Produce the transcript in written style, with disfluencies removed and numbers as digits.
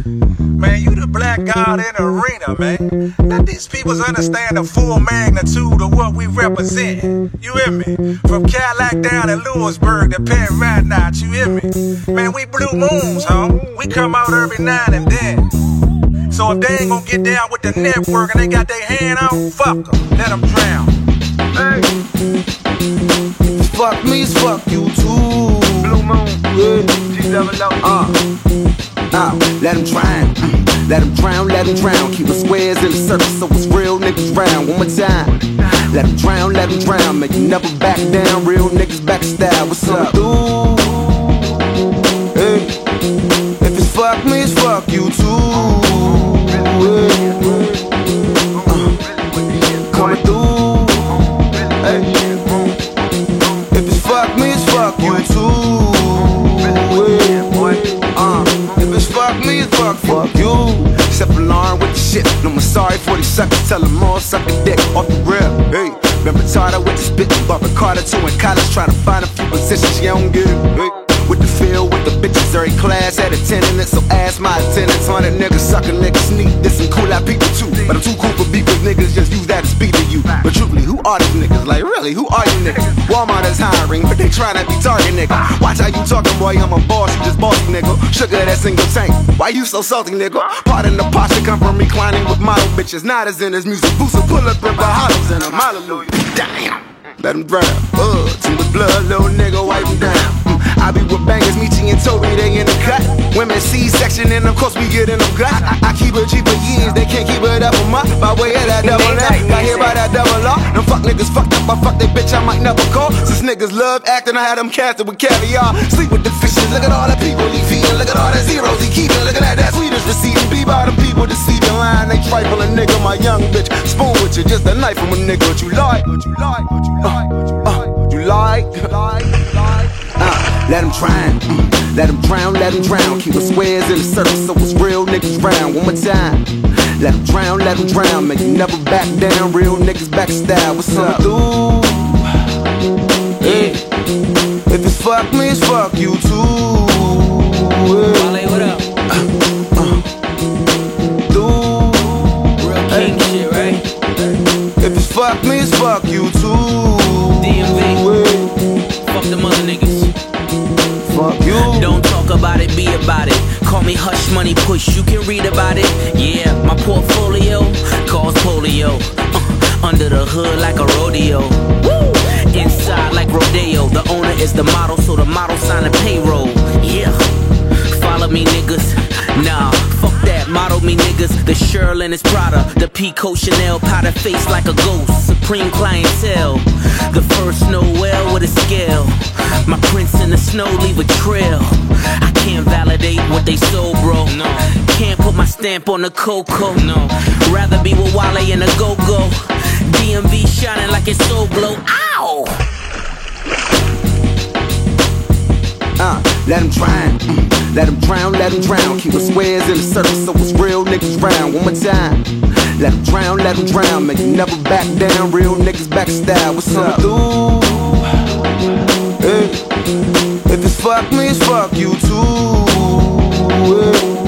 Man, you the black god in the arena, man. Let these peoples understand the full magnitude of what we represent. You hear me? From Cadillac down to Lewisburg to Penn Ratnotch, you hear me? Man, we blue moons, huh? We come out every now and then. So if they ain't gonna get down with the network and they got their hand out, fuck them, let them drown. Hey. Fuck me, fuck you too. Blue moon, let them drown, let them drown, let them drown. Keep the squares in the circle so it's real niggas round. One more time. Let them drown, make you never back down. Real niggas back style, what's up, dude? Hey. If it's fuck me, it's fuck you too. Coming through. Hey. If it's fuck me, it's fuck you too. If it's fuck me, it's fuck you. Except alarm with the shit. No more sorry for these suckers. Tell them all suck a dick off the rip. Hey, been retarded with the spit. Bought Ricardo too in college. Trying to find a few positions you don't get. Hey. With the field, with the bitches, every class had attendance. So ask my attendance. 100 niggas, sucker niggas, sneak this and cool out people too. But I'm too cool for beef, cause niggas just use that to speak to you. But truthfully, who are these niggas? Like really, who are you niggas? Walmart is hiring, but they tryna be Target nigga. Watch how you talking, boy, I'm a boss, you just bossy nigga. Sugar that single tank, why you so salty nigga? Pardon the posture, come from reclining with model bitches. Not as in his music, boost and pull up with the hollows in them. Hallelujah, damn. Let him drown, too much blood, little nigga, wipe him down. I be with bangers, Michi and Toby, they in the cut. Women C-section, and of course we get in them guts. I keep it cheap for years, they can't keep it up with my. By way of that double F, got here by that double law. Them fuck niggas fucked up, I fuck that bitch, I might never call. Since niggas love acting, I had them casted with caviar. Sleep with the fishes, look at all the people he feeding. Look at all the zeros he keeping, look at that Swedish receiving. Be by them people deceiving, lying, they trifling nigga. My young bitch, spoon with you, just a knife from a nigga. What you like? What you like? What you like? You like? Let them drown, let them drown, let them drown. Keep the squares in the circle so it's real niggas round. One more time. Let them drown, make you never back down. Real niggas back style, what's up, dude? Hey. If it's fuck me, it's fuck you too. Wale, what up? Dude. Real king shit, right? If it's fuck me, it's fuck you too. DMV. Fuck them other niggas. Fuck you. Don't talk about it, be about it. Call me Hush Money Push, you can read about it. Yeah, my portfolio calls polio. Under the hood like a rodeo. Woo! Inside like rodeo. The owner is the model, so the model sign a payroll. Yeah, follow me niggas. Nah, fuck that, model me niggas. The Sherlin is Prada, the Pico Chanel, powder face like a ghost. Supreme clientele, the first Noel with a scale. My prints in the snow leave a trail. I can't validate what they sold, bro. No, can't put my stamp on the cocoa. No, rather be with Wale and a go-go. DMV shining like it's so glow. Ow! Let them drown, let them drown, let them drown. Keep the squares in the circle so it's real niggas round. One more time. Let them drown, make you never back down. Real niggas back style, what's up, dude? Hey. If it's fuck me, it's fuck you too. Hey.